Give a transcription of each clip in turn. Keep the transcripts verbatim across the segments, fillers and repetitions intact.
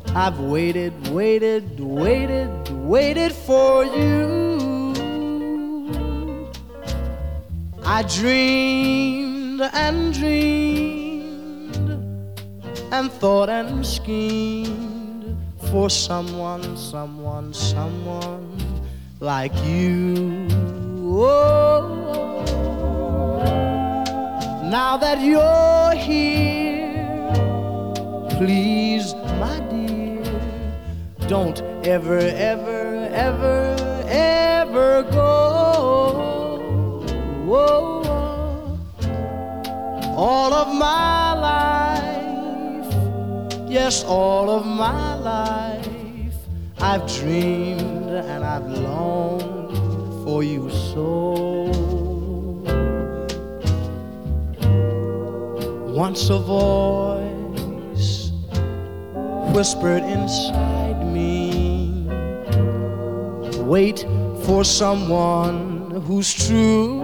I've waited, waited, waited, waited for you. I dreamed and dreamed and thought and schemed for someone, someone, someone like you. Oh, now that you're here, please, my dear, don't ever, ever, ever, ever go. Whoa. All of my life, yes, all of my life, I've dreamed and I've longed for you so. Once a voice whispered inside me, wait for someone who's true.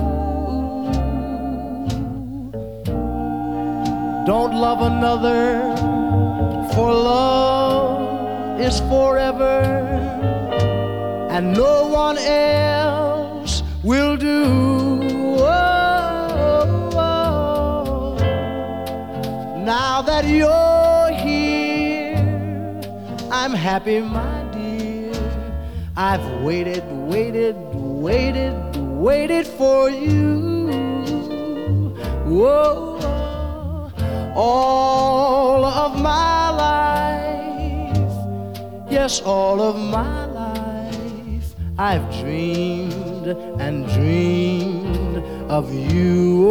Don't love another, for love is forever, and no one else will do. Oh, oh. Now that you're here, I'm happy, my dear. I've waited, waited, waited, waited for you. Whoa. All of my life, yes, all of my life, I've dreamed and dreamed of you.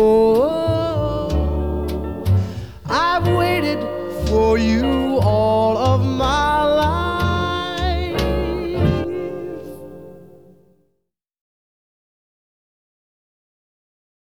Oh, I've waited for you all of my